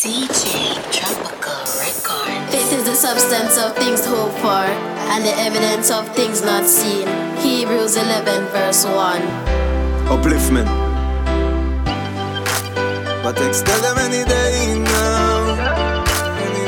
DJ Tropical Records. Faith is the substance of things hoped for, and the evidence of things not seen. Hebrews 11 verse 1. Upliftment. But tell them any day now. Any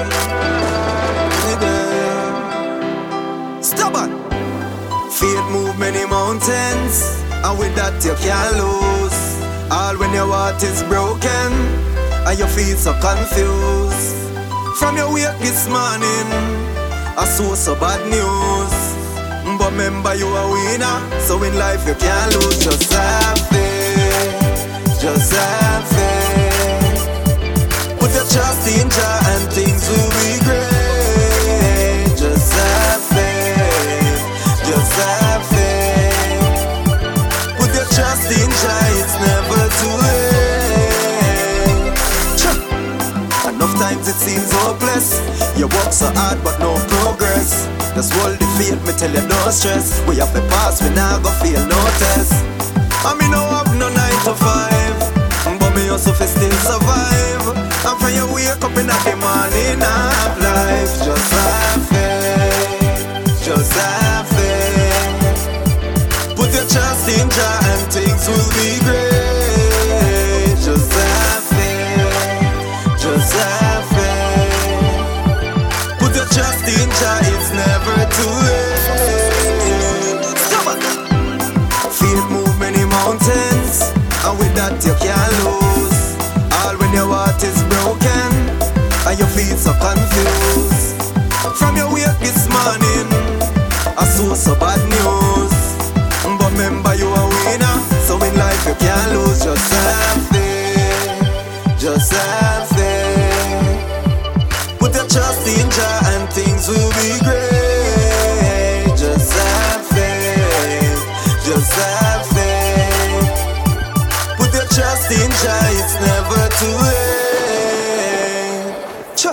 day. Stubborn. Faith move many mountains, and with that you can't lose. All when your heart is broken, and you feel so confused. From your wake this morning, I saw so bad news. But remember you a winner, so in life you can't lose. Just have faith, just have faith. Put your trust in Jah and things will be great. Just have faith, just have faith. Put your trust in Jah, it's never too late. Enough times it seems hopeless. You work so hard but no progress. Just hold the faith, me tell you no stress. We have to pass, we now go feel no test. And me no have no 9 to 5, but me also fi still survive. And when you wake up in the morning, have life. Just have faith, just have faith. Put your trust in Jah and things will be great. Just have faith, just have faith. Put your trust in Jah, it's never too late. Come on. Faith move many mountains, and with that you can't lose. All when your heart is broken, and you feel so confused. From your wake this morning, I saw so bad news. But remember you a winner, so in life you can't lose. Just have faith, just have faith. Put your trust in Jah and things will be great. Just have faith, just have faith. Put your trust in Jah, it's never too late. Cha.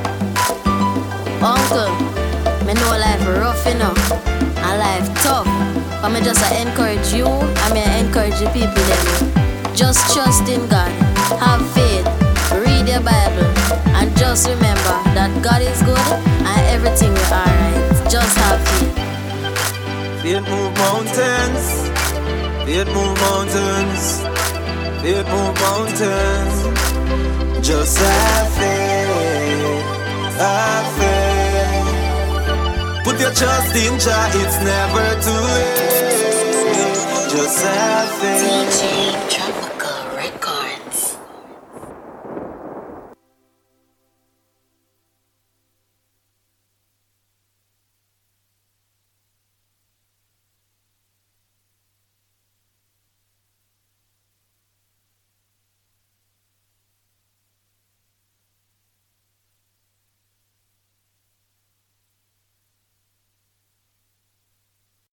Uncle, me know life rough enough, and life tough. But me just encourage you, and me encourage the people them. Just trust in God, have faith, read your Bible, and just remember that God is good and everything will be alright. Just have faith. Faith move mountains, faith move mountains, faith move mountains. Just have faith, have faith. Put your trust in Jah, it's never too late. Just have faith. DJ